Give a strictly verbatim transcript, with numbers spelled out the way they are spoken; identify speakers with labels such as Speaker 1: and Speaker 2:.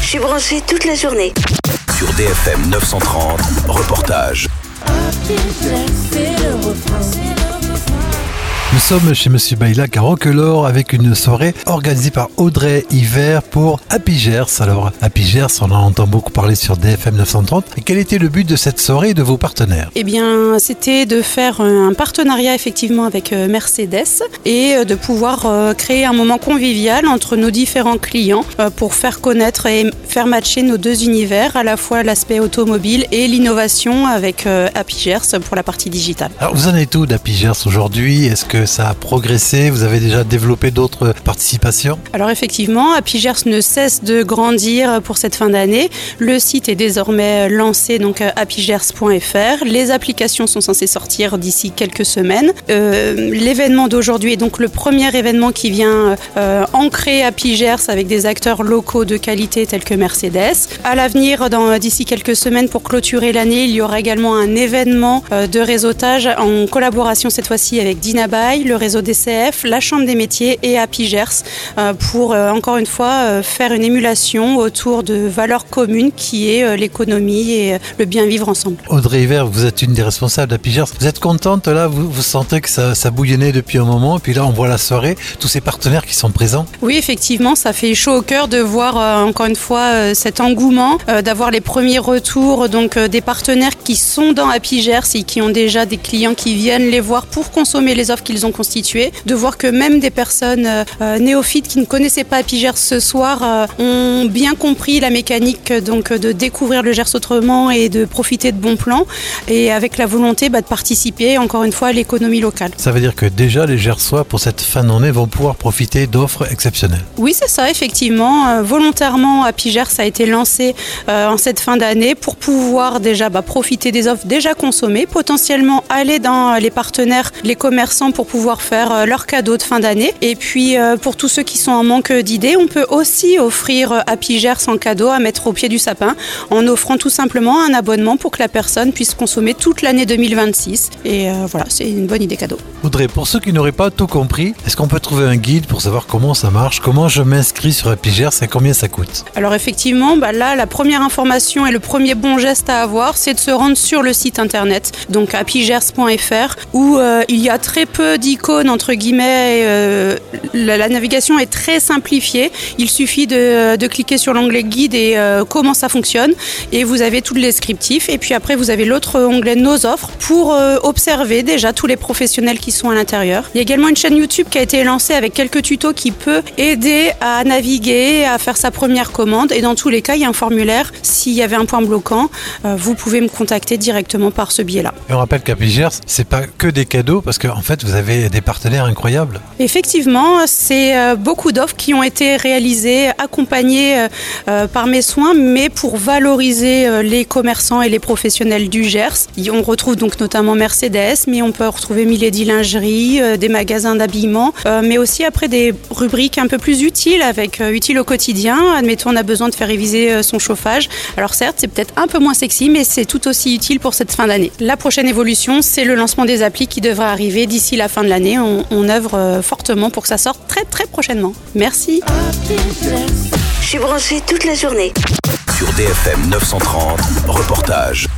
Speaker 1: Je suis branché toute la journée.
Speaker 2: Sur D F M neuf cent trente, reportage.
Speaker 3: Nous sommes chez Monsieur Baylac à Roquelaure avec une soirée organisée par Audrey Hiver pour Happy Gers. Alors, Happy Gers, on en entend beaucoup parler sur D F M neuf cent trente. Et quel était le but de cette soirée et de vos partenaires ?
Speaker 4: Eh bien, c'était de faire un partenariat effectivement avec Mercedes et de pouvoir créer un moment convivial entre nos différents clients pour faire connaître et faire matcher nos deux univers, à la fois l'aspect automobile et l'innovation avec Happy Gers pour la partie digitale.
Speaker 3: Alors, vous en êtes où d'Happy Gers aujourd'hui ? Est-ce que ça a progressé? Vous avez déjà développé d'autres participations?
Speaker 4: Alors effectivement, Happy Gers ne cesse de grandir pour cette fin d'année. Le site est désormais lancé, donc happy gers point f r. Les applications sont censées sortir d'ici quelques semaines. Euh, l'événement d'aujourd'hui est donc le premier événement qui vient euh, ancrer Happy Gers avec des acteurs locaux de qualité tels que Mercedes. À l'avenir, dans, d'ici quelques semaines, pour clôturer l'année, il y aura également un événement euh, de réseautage en collaboration cette fois-ci avec Dynabuy, le réseau D C F, la Chambre des métiers et Happy Gers euh, pour euh, encore une fois euh, faire une émulation autour de valeurs communes qui est euh, l'économie et euh, le bien vivre ensemble.
Speaker 3: Audrey Hiver, vous êtes une des responsables d'Happy Gers. Vous êtes contente là? Vous, vous sentez que ça, ça bouillonnait depuis un moment et puis là on voit la soirée, tous ces partenaires qui sont présents?
Speaker 4: Oui, effectivement, ça fait chaud au cœur de voir euh, encore une fois euh, cet engouement, euh, d'avoir les premiers retours donc euh, des partenaires qui sont dans Happy Gers et qui ont déjà des clients qui viennent les voir pour consommer les offres qu'ils ont constituées, de voir que même des personnes euh, néophytes qui ne connaissaient pas Happy Gers ce soir euh, ont bien compris la mécanique donc de découvrir le Gers autrement et de profiter de bons plans et avec la volonté bah, de participer encore une fois à l'économie locale.
Speaker 3: Ça veut dire que déjà les Gersois pour cette fin d'année vont pouvoir profiter d'offres exceptionnelles.
Speaker 4: Oui, c'est ça, effectivement. Euh, volontairement, Happy Gers a été lancé euh, en cette fin d'année pour pouvoir déjà bah, profiter des offres déjà consommées, potentiellement aller dans les partenaires, les commerçants pour pouvoir faire euh, leurs cadeaux de fin d'année. Et puis euh, pour tous ceux qui sont en manque d'idées, on peut aussi offrir euh, Happy Gers en cadeau à mettre au pied du sapin en offrant tout simplement un abonnement pour que la personne puisse consommer toute l'année deux mille vingt-six. Et euh, voilà, c'est une bonne idée cadeau.
Speaker 3: Audrey, pour ceux qui n'auraient pas tout compris, est-ce qu'on peut trouver un guide pour savoir comment ça marche, comment je m'inscris sur Happy Gers et combien ça coûte?
Speaker 4: Alors effectivement, bah là, la première information et le premier bon geste à avoir, c'est de se rendre sur le site internet, donc happy gers point f r, où euh, il y a très peu d'icônes, entre guillemets, euh, la, la navigation est très simplifiée. Il suffit de, de cliquer sur l'onglet guide et euh, comment ça fonctionne, et vous avez tout le descriptif. Et puis après, vous avez l'autre onglet nos offres pour euh, observer déjà tous les professionnels qui sont à l'intérieur. Il y a également une chaîne YouTube qui a été lancée avec quelques tutos qui peut aider à naviguer, à faire sa première commande. Et dans tous les cas, il y a un formulaire. S'il y avait un point bloquant, euh, vous pouvez me contacter directement par ce biais-là.
Speaker 3: Et on rappelle qu'Happy Gers, c'est pas que des cadeaux, parce qu'en fait, vous avez des partenaires incroyables.
Speaker 4: Effectivement, c'est euh, beaucoup d'offres qui ont été réalisées, accompagnées euh, par mes soins, mais pour valoriser euh, les commerçants et les professionnels du Gers. On retrouve donc notamment Mercedes, mais on peut retrouver Milady Lingerie, euh, des magasins d'habillement, euh, mais aussi après des rubriques un peu plus utiles, avec euh, utiles au quotidien. Admettons, on a besoin de faire réviser euh, son chauffage. Alors certes, c'est peut-être un peu moins sexy, mais c'est tout aussi utile pour cette fin d'année. La prochaine évolution, c'est le lancement des applis qui devrait arriver d'ici la fin de l'année. On, on œuvre euh, fortement pour que ça sorte très très prochainement. Merci.
Speaker 1: Je suis branché toute la journée.
Speaker 2: Sur D F M neuf cent trente, reportage.